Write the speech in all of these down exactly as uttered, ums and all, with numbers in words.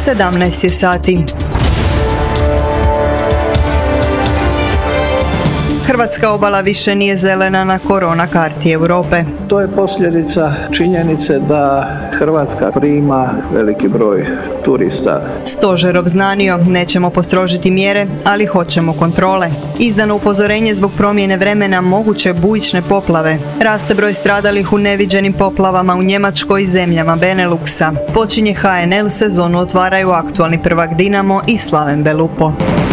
sedamnaest je sati. Hrvatska obala više nije zelena na korona karti Europe. To je posljedica činjenice da Hrvatska prima veliki broj turista. Stožer obznanio, nećemo postrožiti mjere, ali hoćemo kontrole. Izdano upozorenje zbog promjene vremena moguće bujične poplave. Raste broj stradalih u neviđenim poplavama u Njemačkoj i zemljama Beneluxa. Počinje H N L, sezonu otvaraju aktualni prvak Dinamo i Slaven Belupo.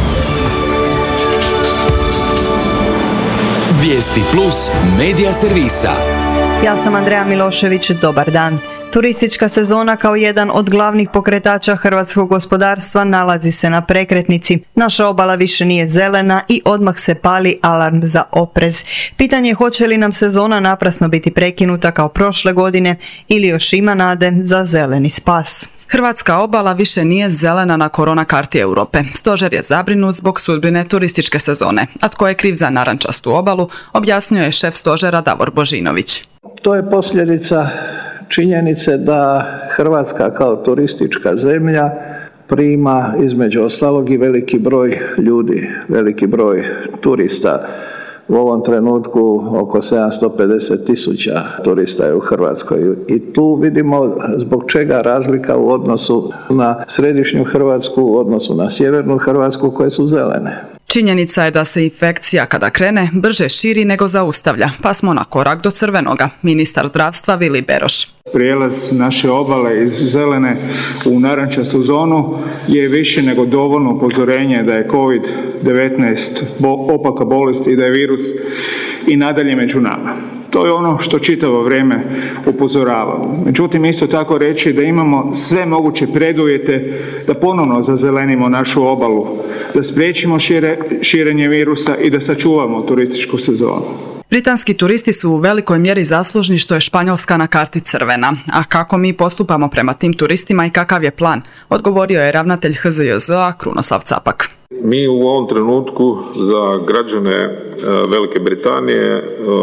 Vijesti plus medija servisa. Ja sam Andreja Milošević, dobar dan. Turistička sezona kao jedan od glavnih pokretača hrvatskog gospodarstva nalazi se na prekretnici. Naša obala više nije zelena i odmah se pali alarm za oprez. Pitanje je hoće li nam sezona naprasno biti prekinuta kao prošle godine ili još ima nade za zeleni spas. Hrvatska obala više nije zelena na korona karti Europe. Stožer je zabrinut zbog sudbine turističke sezone. A tko je kriv za narančastu obalu, objasnio je šef stožera Davor Božinović. To je posljedica činjenice da Hrvatska kao turistička zemlja prima između ostalog i veliki broj ljudi, veliki broj turista. U ovom trenutku oko sedamsto pedeset tisuća turista je u Hrvatskoj i tu vidimo zbog čega razlika u odnosu na središnju Hrvatsku, u odnosu na sjevernu Hrvatsku koje su zelene. Činjenica je da se infekcija kada krene brže širi nego zaustavlja, pa smo na korak do crvenoga, ministar zdravstva Vili Beroš. Prijelaz naše obale iz zelene u narančastu zonu je više nego dovoljno upozorenje da je kovid devetnaest opaka bolest i da je virus i nadalje među nama. To je ono što čitavo vrijeme upozoravamo. Međutim, isto tako reći da imamo sve moguće preduvjete da ponovno zazelenimo našu obalu, da spriječimo šire, širenje virusa i da sačuvamo turističku sezonu. Britanski turisti su u velikoj mjeri zaslužni što je Španjolska na karti crvena. A kako mi postupamo prema tim turistima i kakav je plan, odgovorio je ravnatelj H Z J Z-a Krunoslav Capak. Mi u ovom trenutku za građane Velike Britanije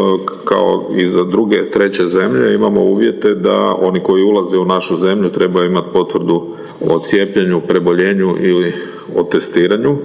kao i za druge treće zemlje imamo uvjete da oni koji ulaze u našu zemlju trebaju imati potvrdu o cijepljenju, preboljenju ili o testiranju,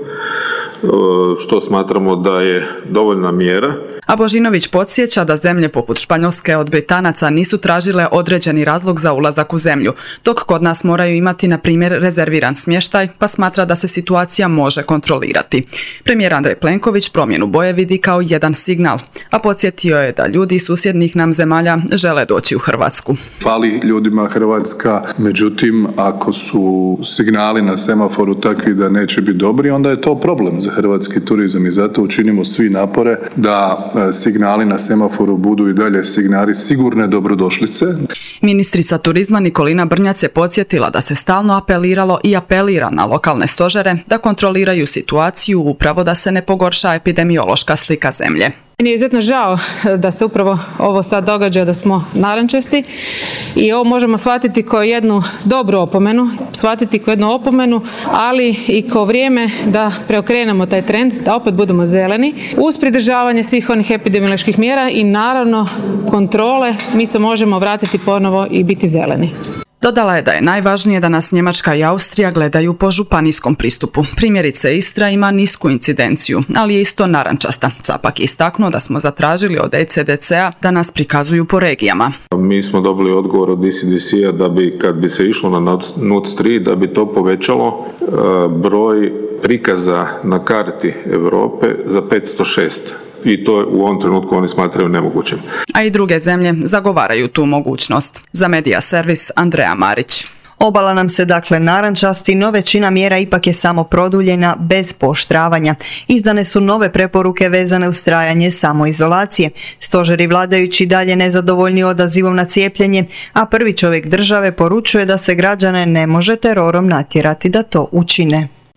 što smatramo da je dovoljna mjera. A Božinović podsjeća da zemlje poput Španjolske od Britanaca nisu tražile određeni razlog za ulazak u zemlju, dok kod nas moraju imati, na primjer, rezerviran smještaj, pa smatra da se situacija može kontrolirati. Premijer Andrej Plenković promjenu boje vidi kao jedan signal, a podsjetio je da ljudi iz susjednih nam zemalja žele doći u Hrvatsku. Fali ljudima Hrvatska, međutim, ako su signali na semaforu takvi da neće biti dobri, onda je to problem za hrvatski turizam i zato učinimo svi napore da signali na semaforu budu i dalje signali sigurne dobrodošlice. Ministrica turizma Nikolina Brnjac je podsjetila da se stalno apeliralo i apelira na lokalne stožere da kontroliraju situaciju upravo da se ne pogorša epidemiološka slika zemlje. Meni je izuzetno žao da se upravo ovo sad događa, da smo narančasti i ovo možemo shvatiti kao jednu dobru opomenu, shvatiti kao jednu opomenu, ali i kao vrijeme da preokrenemo taj trend, da opet budemo zeleni. Uz pridržavanje svih onih epidemioloških mjera i naravno kontrole, mi se možemo vratiti ponovo i biti zeleni. Dodala je da je najvažnije da nas Njemačka i Austrija gledaju po županijskom pristupu. Primjerice, Istra ima nisku incidenciju, ali je isto narančasta. Capak je istaknuo da smo zatražili od E C D C-a da nas prikazuju po regijama. Mi smo dobili odgovor od E C D C-a da bi, kad bi se išlo na N U T S tri, da bi to povećalo e, broj prikaza na karti Europe za petsto šest. I to u ovom trenutku oni smatraju nemogućim. A i druge zemlje zagovaraju tu mogućnost. Za Medija servis Andreja Marić. Obala nam se dakle narančasti, no većina mjera ipak je samo produljena bez pooštravanja. Izdane su nove preporuke vezane uz trajanje samoizolacije. Stožeri vladajući dalje nezadovoljni odazivom na cijepljenje, a prvi čovjek države poručuje da se građane ne može terorom natjerati da to učine.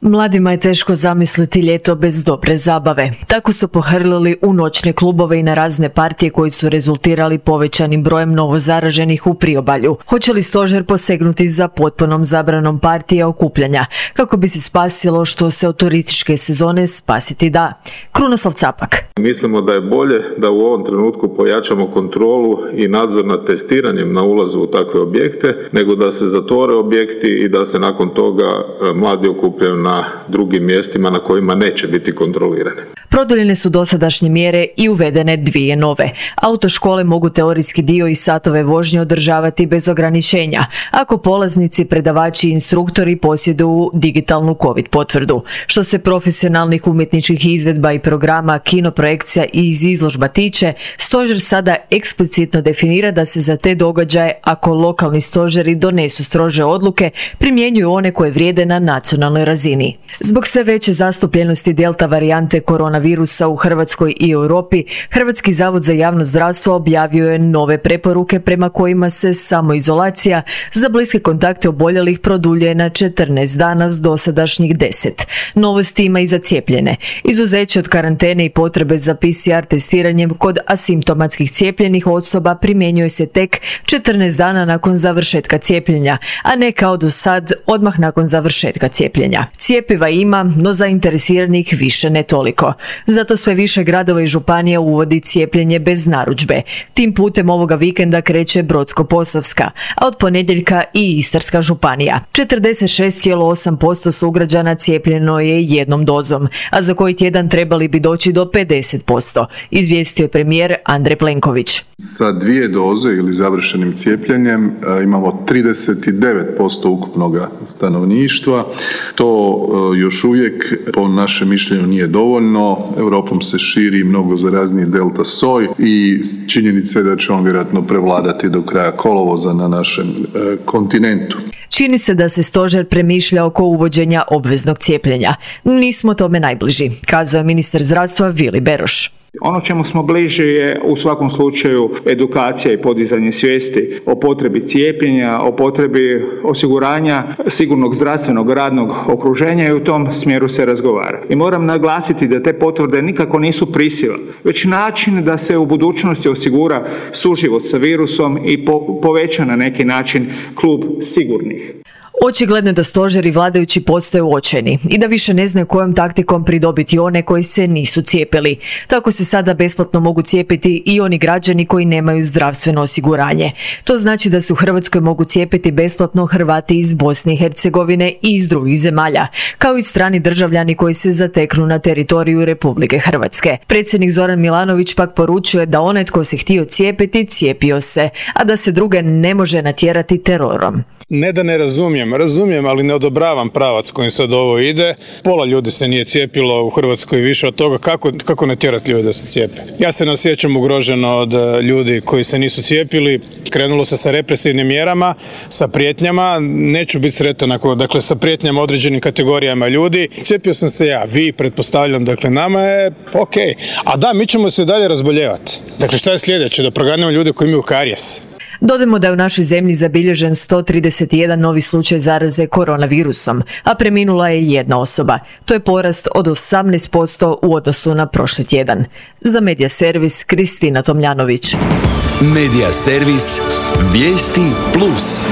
Mladima je teško zamisliti ljeto bez dobre zabave. Tako su pohrlili u noćne klubove i na razne partije koji su rezultirali povećanim brojem novozaraženih u priobalju. Hoće li stožer posegnuti za potpunom zabranom partije okupljanja, kako bi se spasilo što se od turističke sezone spasiti da? Krunoslav Capak. Mislimo da je bolje da u ovom trenutku pojačamo kontrolu i nadzor nad testiranjem na ulazu u takve objekte, nego da se zatvore objekti i da se nakon toga mladi okupljaju na drugim mjestima na kojima neće biti kontrolirane. Produljene su dosadašnje mjere i uvedene dvije nove. Autoškole mogu teorijski dio i satove vožnje održavati bez ograničenja, ako polaznici, predavači i instruktori posjeduju digitalnu COVID potvrdu. Što se profesionalnih umjetničkih izvedba i programa, kinoprojekcija i iz izložba tiče, stožer sada eksplicitno definira da se za te događaje, ako lokalni stožeri donesu strože odluke, primjenjuju one koje vrijede na nacionalnoj razini. Zbog sve veće zastupljenosti delta varijante koronavirusa u Hrvatskoj i Europi, Hrvatski zavod za javno zdravstvo objavio je nove preporuke prema kojima se samoizolacija za bliske kontakte oboljelih produljuje na četrnaest dana s dosadašnjih deset. Novosti ima i za cijepljene. Izuzeće od karantene i potrebe za P C R testiranjem kod asimptomatskih cijepljenih osoba primjenjuje se tek četrnaest dana nakon završetka cijepljenja, a ne kao do sad odmah nakon završetka cijepljenja. Cijepiva ima, no zainteresiranih više ne toliko. Zato sve više gradova i županija uvodi cijepljenje bez narudžbe. Tim putem ovoga vikenda kreće Brodsko-posavska, a od ponedjeljka i Istarska županija. četrdeset šest zarez osam posto sugrađana cijepljeno je jednom dozom, a za koji tjedan trebali bi doći do pedeset posto, izvijestio je premijer Andrej Plenković. Sa dvije doze ili završenim cijepljenjem imamo trideset devet posto ukupnog stanovništva. To još uvijek po našem mišljenju nije dovoljno. Europom se širi mnogo zarazniji delta soj i činjenica je da će on vjerojatno prevladati do kraja kolovoza na našem kontinentu. Čini se da se stožer premišlja oko uvođenja obveznog cijepljenja. Nismo tome najbliži, kazao je ministar zdravstva Vili Beroš. Ono čemu smo bliži je u svakom slučaju edukacija i podizanje svijesti o potrebi cijepljenja, o potrebi osiguranja sigurnog zdravstvenog radnog okruženja i u tom smjeru se razgovara. I moram naglasiti da te potvrde nikako nisu prisila, već način da se u budućnosti osigura suživot sa virusom i po, poveća na neki način klub sigurnih. Očigledno je da stožer i vladajući postaju očajni i da više ne znaju kojom taktikom pridobiti one koji se nisu cijepili. Tako se sada besplatno mogu cijepiti i oni građani koji nemaju zdravstveno osiguranje. To znači da se u Hrvatskoj mogu cijepiti besplatno Hrvati iz Bosne i Hercegovine i iz drugih zemalja, kao i strani državljani koji se zateknu na teritoriju Republike Hrvatske. Predsjednik Zoran Milanović pak poručuje da onaj tko se htio cijepiti, cijepio se, a da se druge ne može natjerati terorom. Ne da ne razumijem, razumijem, ali ne odobravam pravac kojim sad ovo ide. Pola ljudi se nije cijepilo u Hrvatskoj više od toga. Kako, kako ne tjerati ljudi da se cijepe? Ja se ne osjećam ugroženo od ljudi koji se nisu cijepili. Krenulo se sa represivnim mjerama, sa prijetnjama. Neću biti sretan ako, dakle, sa prijetnjama određenim kategorijama ljudi. Cijepio sam se ja, vi, pretpostavljam, dakle, nama je ok. A da, mi ćemo se dalje razboljevati. Dakle, šta je sljedeće? Da proganjamo ljude koji imaju karijes. Dodajmo da je u našoj zemlji zabilježen sto trideset jedan novi slučaj zaraze koronavirusom, a preminula je jedna osoba. To je porast od osamnaest posto u odnosu na prošli tjedan. Za Medija servis Kristina Tomljanović. Medija servis Vijesti plus.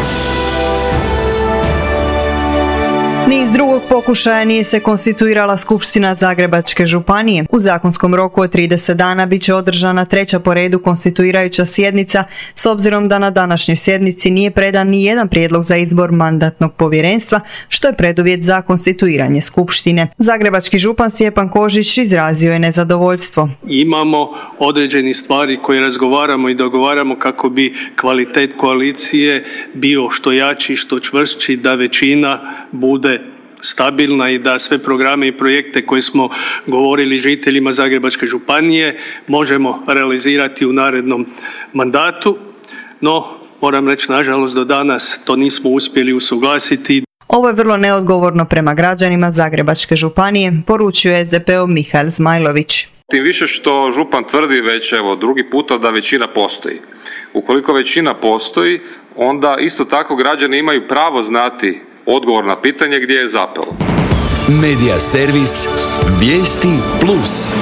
Ni iz drugog pokušaja nije se konstituirala Skupština Zagrebačke županije. U zakonskom roku od trideset dana bit će održana treća po redu konstituirajuća sjednica, s obzirom da na današnjoj sjednici nije predan ni jedan prijedlog za izbor mandatnog povjerenstva, što je preduvjet za konstituiranje Skupštine. Zagrebački župan Stjepan Kožić izrazio je nezadovoljstvo. Imamo određeni stvari koje razgovaramo i dogovaramo kako bi kvalitet koalicije bio što jači, što čvršći, da većina bude stabilna i da sve programe i projekte koje smo govorili žiteljima Zagrebačke županije možemo realizirati u narednom mandatu. No, moram reći, nažalost, do danas to nismo uspjeli usuglasiti. Ovo je vrlo neodgovorno prema građanima Zagrebačke županije, poručio je S D P-ov Mihael Zmajlović. Tim više što župan tvrdi već evo drugi puta da većina postoji. Ukoliko većina postoji, onda isto tako građani imaju pravo znati odgovor na pitanje gdje je zapelo. Medija servis Vijesti plus.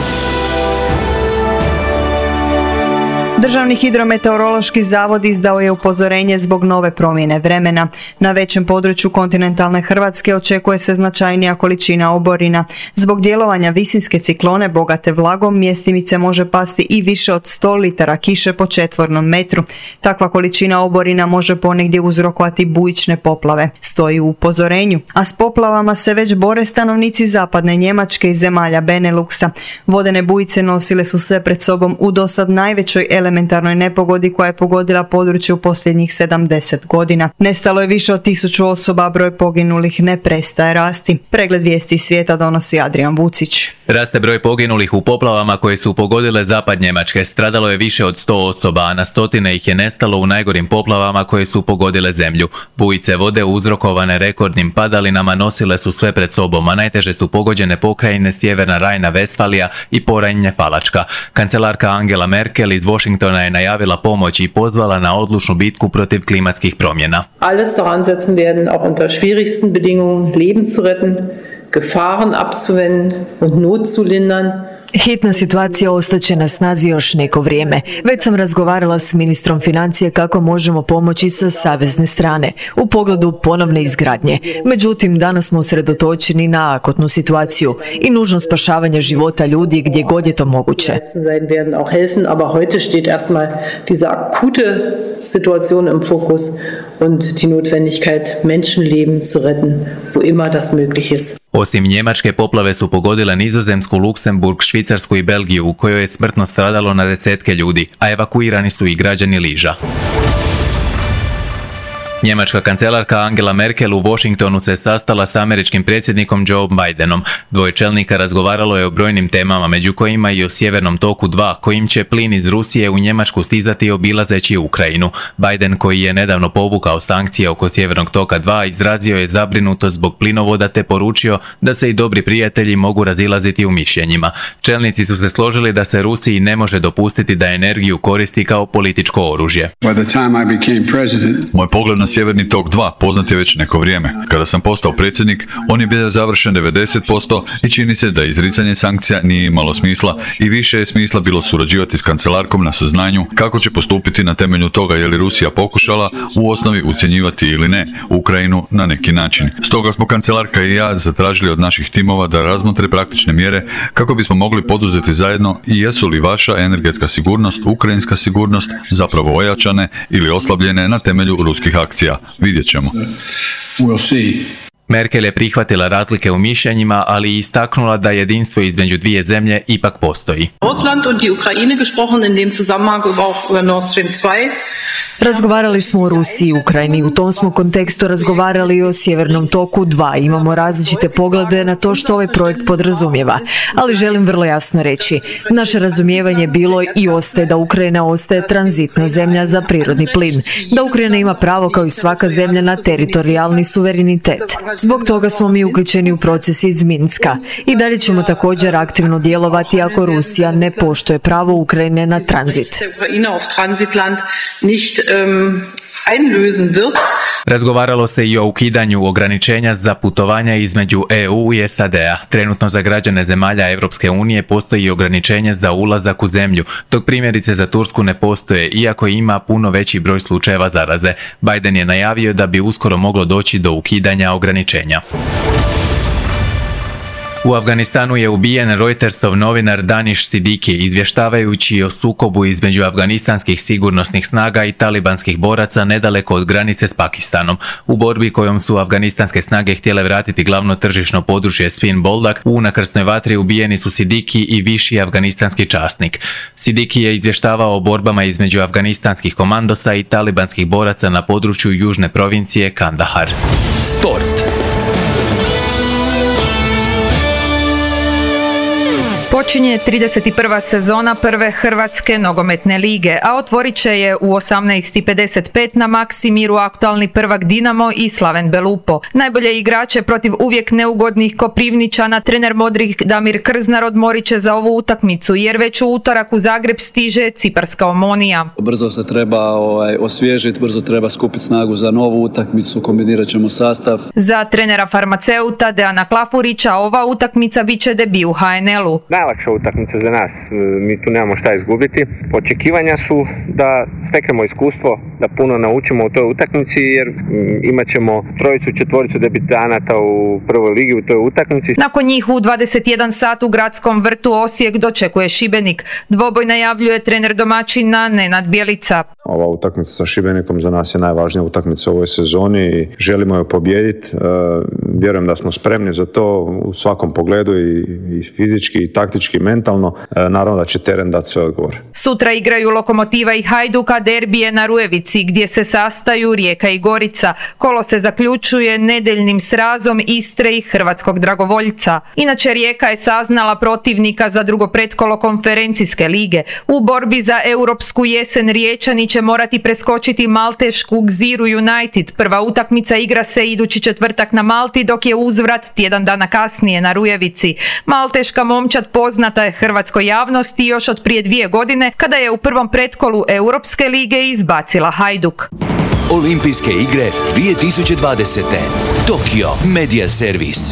Državni hidrometeorološki zavod izdao je upozorenje zbog nove promjene vremena. Na većem području kontinentalne Hrvatske očekuje se značajnija količina oborina. Zbog djelovanja visinske ciklone bogate vlagom mjestimice može pasti i više od sto litara kiše po četvornom metru. Takva količina oborina može ponegdje uzrokovati bujične poplave, stoji u upozorenju. A s poplavama se već bore stanovnici zapadne Njemačke i zemalja Beneluxa. Vodene bujice nosile su sve pred sobom u dosad najvećoj elementarnoj nepogodi koja je pogodila područje u posljednjih sedamdeset godina. Nestalo je više od tisuću osoba, broj poginulih ne prestaje rasti. Pregled vijesti svijeta donosi Adrian Vucić. Raste broj poginulih u poplavama koje su pogodile zapad Njemačke. Stradalo je više od sto osoba, a na stotine ih je nestalo u najgorim poplavama koje su pogodile zemlju. Bujice vode uzrokovane rekordnim padalinama nosile su sve pred sobom, a najteže su pogođene pokrajine Sjeverna Rajna-Vestfalija i Porajnje-Falačka. Kancelarka Angela Merkel iz Washingtona je najavila pomoć i pozvala na odlučnu bitku protiv klimatskih promjena. Alles daran setzen werden, auch unter schwierigsten Bedingungen Leben zu retten, Gefahren abzuwenden und Not zu lindern. Hitna situacija ostaće na snazi još neko vrijeme. Već sam razgovarala s ministrom financija kako možemo pomoći sa savezne strane u pogledu ponovne izgradnje. Međutim, danas smo usredotočeni na akutnu situaciju i nužno spašavanje života ljudi gdje god je to moguće. Situation im Fokus und die Notwendigkeit, Menschenleben zu retten, wo immer das möglich ist. Osim Njemačke, poplave su pogodile Nizozemsku, Luksemburg, Švicarsku i Belgiju, u kojoj je smrtno stradalo na desetke ljudi, a evakuirani su i građani Liža. Njemačka kancelarka Angela Merkel u Washingtonu se sastala s američkim predsjednikom Joe Bidenom. Dvoje čelnika razgovaralo je o brojnim temama, među kojima i o Sjevernom toku dva, kojim će plin iz Rusije u Njemačku stizati obilazeći Ukrajinu. Biden, koji je nedavno povukao sankcije oko Sjevernog toka dva, izrazio je zabrinutost zbog plinovoda te poručio da se i dobri prijatelji mogu razilaziti u mišljenjima. Čelnici su se složili da se Rusiji ne može dopustiti da energiju koristi kao političko oružje. Moj pogled na Sjeverni tok dva poznat je već neko vrijeme. Kada sam postao predsjednik, on je bio završen devedeset posto i čini se da izricanje sankcija nije imalo smisla i više je smisla bilo surađivati s kancelarkom na saznanju kako će postupiti na temelju toga je li Rusija pokušala u osnovi ucjenjivati ili ne Ukrajinu na neki način. Stoga smo kancelarka i ja zatražili od naših timova da razmotre praktične mjere kako bismo mogli poduzeti zajedno i jesu li vaša energetska sigurnost, ukrajinska sigurnost zapravo ojačane ili oslabljene na temelju ruskih akcija. Vidjet ćemo. Merkel je prihvatila razlike u mišljenjima, ali i istaknula da jedinstvo između dvije zemlje ipak postoji. Russland und die Ukraine gesprochen in dem Zusammenhang auch über Nord Stream dva. Razgovarali smo o Rusiji i Ukrajini. U tom smo kontekstu razgovarali o Sjevernom toku dva. Imamo različite poglede na to što ovaj projekt podrazumijeva. Ali želim vrlo jasno reći, naše razumijevanje bilo i ostaje da Ukrajina ostaje tranzitna zemlja za prirodni plin. Da Ukrajina ima pravo kao i svaka zemlja na teritorijalni suverenitet. Zbog toga smo mi uključeni u proces iz Minska. I dalje ćemo također aktivno djelovati ako Rusija ne poštuje pravo Ukrajine na tranzit. Razgovaralo se i o ukidanju ograničenja za putovanja između E U i S A D-a. Trenutno za građane zemalja Europske unije postoji ograničenje za ulazak u zemlju, dok primjerice za Tursku ne postoje, iako ima puno veći broj slučajeva zaraze. Biden je najavio da bi uskoro moglo doći do ukidanja ograničenja. U Afganistanu je ubijen Reutersov novinar Danish Siddiqui izvještavajući o sukobu između afganistanskih sigurnosnih snaga i talibanskih boraca nedaleko od granice s Pakistanom. U borbi kojom su afganistanske snage htjele vratiti glavno tržišno područje Spin Boldak, u unakrsnoj vatri ubijeni su Siddiqui i viši afganistanski časnik. Siddiqui je izvještavao o borbama između afganistanskih komandosa i talibanskih boraca na području južne provincije Kandahar. Sport. Počinje trideset prva sezona prve Hrvatske nogometne lige, a otvorit će je u osamnaest i pedeset pet na Maksimiru aktualni prvak Dinamo i Slaven Belupo. Najbolje igrače protiv uvijek neugodnih Koprivničana trener Modrih Damir Krznar odmorit će za ovu utakmicu, jer već u utorak u Zagreb stiže ciparska Omonija. Brzo se treba ovaj, osvježiti, brzo treba skupiti snagu za novu utakmicu, kombinirat ćemo sastav. Za trenera farmaceuta Dejana Klafurića ova utakmica bit će debi u ha en el u. Najlakša utakmica za nas, mi tu nemamo šta izgubiti. Očekivanja su da steknemo iskustvo, da puno naučimo u toj utakmici, jer imat ćemo trojicu, četvoricu debitanata u prvoj ligi u toj utakmici. Nakon njih u dvadeset jedan sat u Gradskom vrtu Osijek dočekuje Šibenik. Dvoboj najavljuje trener domaćina Nenad Bjelica. Ova utakmica sa Šibenikom za nas je najvažnija utakmica u ovoj sezoni i želimo je pobijediti. E, vjerujem da smo spremni za to u svakom pogledu i, i fizički, i taktički, i mentalno. E, naravno da će teren dati sve odgovore. Sutra igraju Lokomotiva i Hajduka, derbije na Rujevici gdje se sastaju Rijeka i Gorica. Kolo se zaključuje nedeljnim srazom Istre i Hrvatskog Dragovoljca. Inače, Rijeka je saznala protivnika za drugo pretkolo konferencijske lige. U borbi za europsku jesen Riječani će morati preskočiti maltešku Gziru United. Prva utakmica igra se idući četvrtak na Malti, dok je uzvrat tjedan dana kasnije na Rujevici. Malteška momčad poznata je hrvatskoj javnosti još od prije dvije godine, kada je u prvom pretkolu Europske lige izbacila Hajduk. Olimpijske igre dvije tisuće dvadesete. Tokio Media Servis.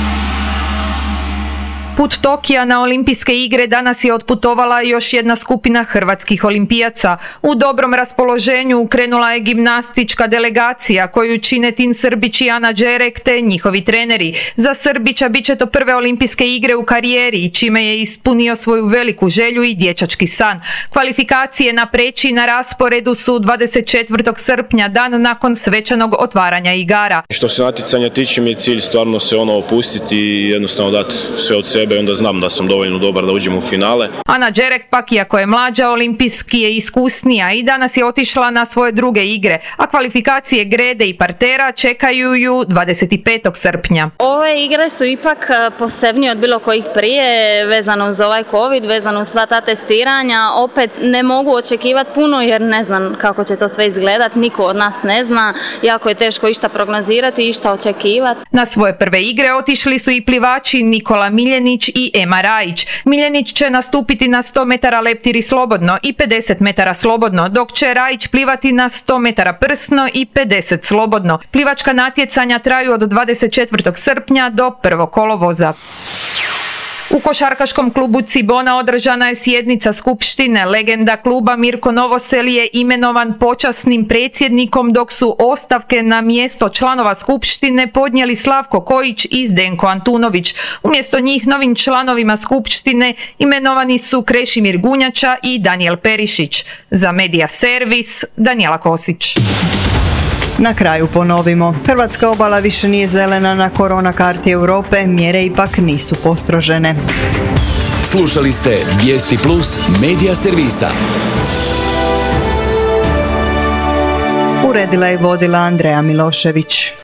Put Tokija na olimpijske igre danas je otputovala još jedna skupina hrvatskih olimpijaca. U dobrom raspoloženju krenula je gimnastička delegacija koju čine Tin Srbić i Ana Đerek te njihovi treneri. Za Srbića bit će to prve olimpijske igre u karijeri, čime je ispunio svoju veliku želju i dječački san. Kvalifikacije na preći na rasporedu su dvadeset četvrtog srpnja, dan nakon svečanog otvaranja igara. Što se natjecanja tiče, mi je cilj stvarno se ono opustiti i jednostavno dati sve od sebe. I onda znam da sam dovoljno dobar da uđem u finale. Ana Đerek pak, iako je mlađa, olimpijski je iskusnija i danas je otišla na svoje druge igre, a kvalifikacije grede i partera čekaju ju dvadeset petog srpnja. Ove igre su ipak posebnije od bilo kojih prije, vezano uz ovaj covid, vezano uz sva ta testiranja. Opet ne mogu očekivati puno jer ne znam kako će to sve izgledati, niko od nas ne zna, jako je teško išta prognozirati i išta očekivati. Na svoje prve igre otišli su i plivači Nikola Miljenić i Ema Rajić. Miljenić će nastupiti na sto metara leptiri slobodno i pedeset metara slobodno, dok će Rajić plivati na sto metara prsno i pedeset slobodno. Plivačka natjecanja traju od dvadeset četvrtog srpnja do prvog kolovoza. U košarkaškom klubu Cibona održana je sjednica skupštine. Legenda kluba Mirko Novosel je imenovan počasnim predsjednikom, dok su ostavke na mjesto članova skupštine podnijeli Slavko Kojić i Zdenko Antunović. Umjesto njih novim članovima skupštine imenovani su Krešimir Gunjača i Danijel Perišić. Za Media Servis, Danijela Kosić. Na kraju ponovimo. Hrvatska obala više nije zelena na korona karti Europe, mjere ipak nisu postrožene. Slušali ste Vijesti Plus Media Servisa. Uredila i vodila Andreja Milošević.